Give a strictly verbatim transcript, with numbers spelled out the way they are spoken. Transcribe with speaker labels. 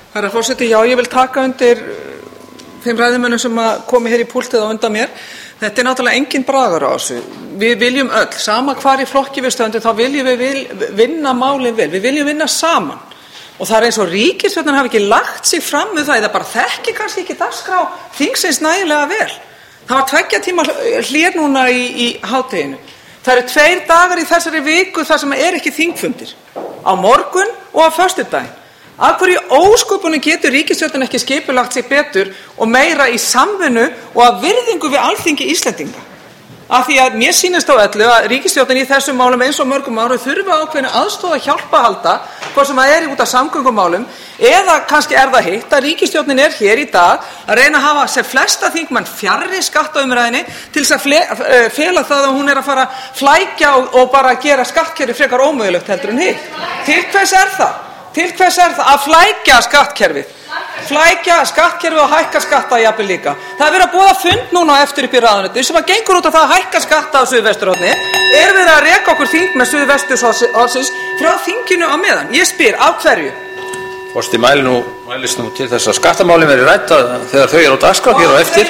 Speaker 1: Herra forseti, já, ég vil taka undir þeim ræðumönnum sem komi hér í púltið á undan mér. Þetta er náttúrulega engin bragur á þessu. Við viljum öll, sama hvar í flokki við stöndum, þá viljum við vil, vinna málin vel. Við viljum vinna saman. Og það er eins og ríkisstjórnin hafi ekki lagt sig fram með það, eða bara þekki kannski ekki dagskrá þingsins nægilega vel. Það var tveggja tíma hlé núna í, í hádeginu. Það eru tveir dagar í þessari viku þar sem er ekki þingfundir. Á morgun og á föstudaginn. Af hverju ósköpunum getur ríkisstjórnin ekki skipulagt sig betur og meira í samvinnu og að virðingu við Alþingi Íslendinga? Af því að mér sýnist á öllu að ríkisstjórnin í þessum málum eins og mörgum árum þurfa ákveðna aðstoð að hjálpa halda, hvort sem það er út af samgöngumálum, eða kannski er það hitt að ríkisstjórnin er hér í dag að reyna að hafa sem flesta þingmenn fjarri skattaumræðinni til þess að fela það að hún er að fara flækja og, og bara gera skattkerfi frekar ómögulegt heldur en hitt. Til hvers er það? Til hvers er það að flækja skattkerfið? Flækja skattkerfið og hækka skatta jafnvel líka. Það er verið að boða fund núna á eftir upp í ráðuneyti sem að gengur út á það að hækka skatta á Suðvesturhorni. Er verið að reka okkur þing með Suðvesturhornsins frá þinginu á meðan? Ég spyr, af hverju?
Speaker 2: Forseti mæli nú, mælist nú til þess að skattamálin verði rædd þegar þau eru á dagskrá hér á eftir.